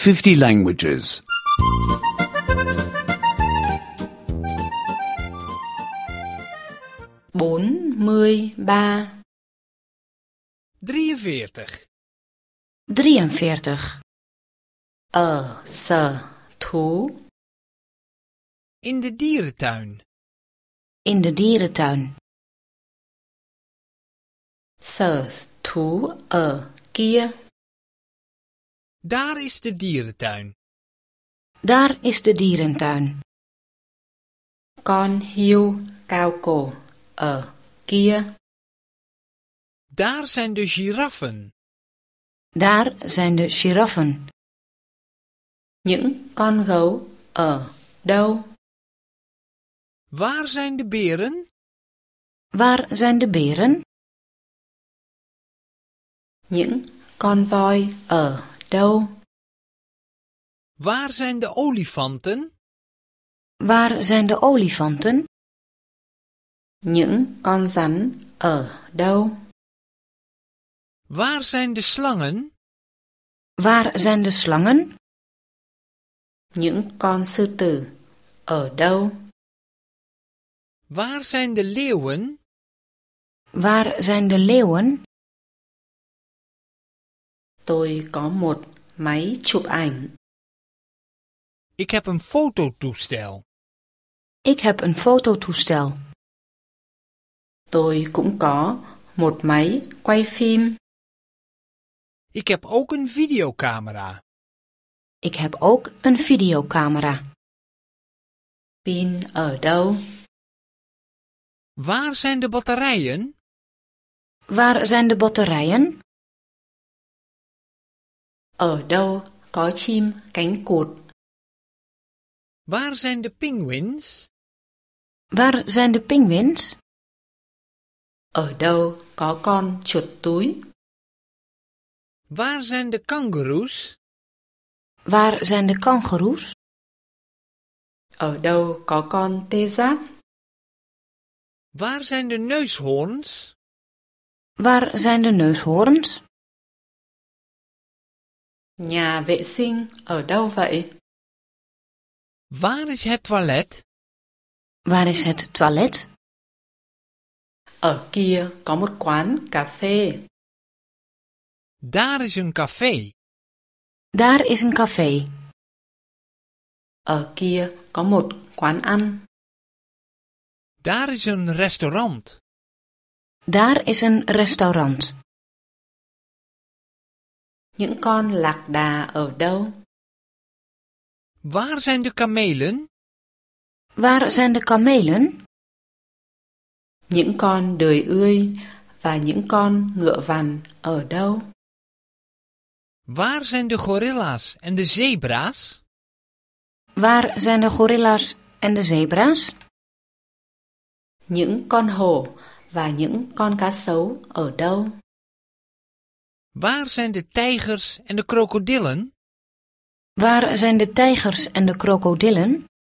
50 languages. 43 43. 43. Ở sở thú. In de dierentuin. In de dierentuin. Sở thú ở kia. Daar is de dierentuin. Daar is de dierentuin. Con hươu cao cổ ở kia. Daar zijn de giraffen. Daar zijn de giraffen. Những con gấu ở đâu? Waar zijn de beren? Waar zijn de beren? Những con voi ở đâu? Waar zijn de olifanten? Waar zijn de olifanten? Những con rắn ở đâu? Waar zijn de slangen? Waar zijn de slangen? Những con sư tử ở đâu? Waar zijn de leeuwen? Waar zijn de leeuwen? Tôi có một máy chụp ảnh. Ik heb een fototoestel. Ik heb een fototoestel. Tôi cũng có một máy quay phim. Ik heb ook een videocamera. Ik heb ook een videocamera. Pin ở đâu? Waar zijn de batterijen? Waar zijn de batterijen? Ở đâu có chim cánh cụt? Waar zijn de pinguïns? Waar zijn de pinguïns? Ở đâu có con chuột túi? Waar zijn de kangoeroes? Waar zijn de kangoeroes? Ở đâu có con tê giác? Waar zijn de neushoorns? Waar zijn de neushoorns? Nhà vệ sinh ở đâu vậy? Waar is het toilet? Waar is het toilet? Ở kia có một quán cà phê. Daar is een café. Daar is een café. Ở kia có một quán ăn. Daar is een restaurant. Daar is een restaurant. Những con lạc đà ở đâu? Waar zijn de kamelen? Waar zijn de kamelen? Những con đười ươi và những con ngựa vằn ở đâu? Waar zijn de gorilla's en de zebra's? Waar zijn de gorilla's en de zebra's? Những con hổ và những con cá sấu ở đâu? Waar zijn de tijgers en de krokodillen? Waar zijn de tijgers en de krokodillen?